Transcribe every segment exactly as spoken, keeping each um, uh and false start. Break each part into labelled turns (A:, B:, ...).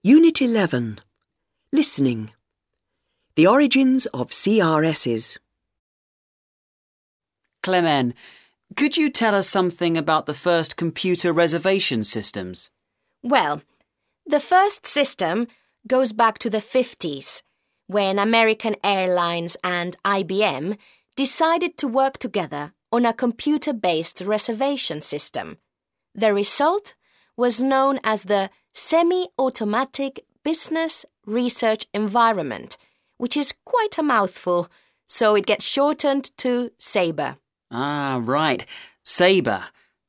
A: Unit eleven. Listening. The origins of C R Ss.
B: Clemen, could you tell us something about the first computer reservation systems?
C: Well, the first system goes back to the fifties, when American Airlines and I B M decided to work together on a computer-based reservation system. The result was known as the Semi-Automatic Business Research Environment, which is quite a mouthful, so it gets shortened to SABRE.
B: Ah, right. SABRE.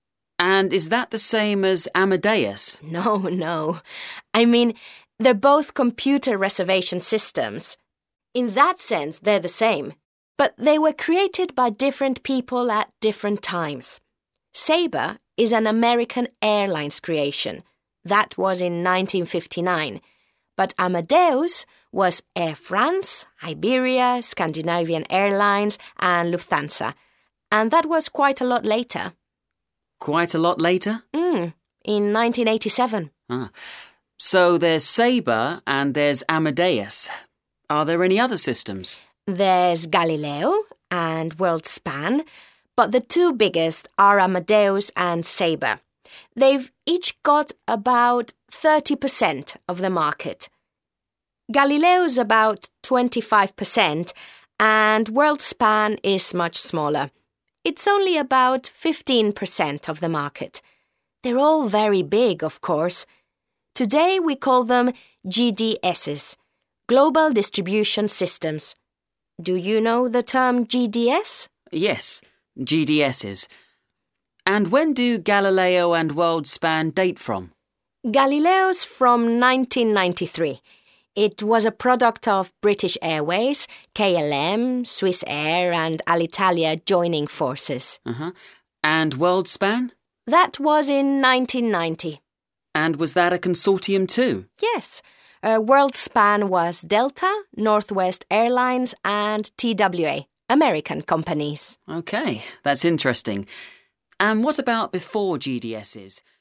B: And is that the same as Amadeus?
C: No, no. I mean, they're both computer reservation systems. In that sense, they're the same. But they were created by different people at different times. SABRE is an American Airlines creation. That was in nineteen fifty-nine. But Amadeus was Air France, Iberia, Scandinavian Airlines and Lufthansa. And that was quite a lot later.
B: Quite a lot later?
C: Mm, in nineteen eighty-seven.
B: Ah. So there's SABRE and there's Amadeus. Are there any other systems?
C: There's Galileo and WorldSpan, but the two biggest are Amadeus and SABRE. They've each got about thirty percent of the market. Galileo's about twenty-five percent and WorldSpan is much smaller. It's only about fifteen percent of the market. They're all very big, of course. Today we call them G D Ss, Global Distribution Systems. Do you know the term G D S?
B: Yes, G D Ss. And when do Galileo and WorldSpan date from?
C: Galileo's from nineteen ninety-three. It was a product of British Airways, K L M, Swiss Air and Alitalia joining forces.
B: Uh-huh. And WorldSpan?
C: That was in nineteen ninety.
B: And was that a consortium too?
C: Yes. Uh, WorldSpan was Delta, Northwest Airlines and T W A, American companies.
B: OK, that's interesting. And what about before G D Ss?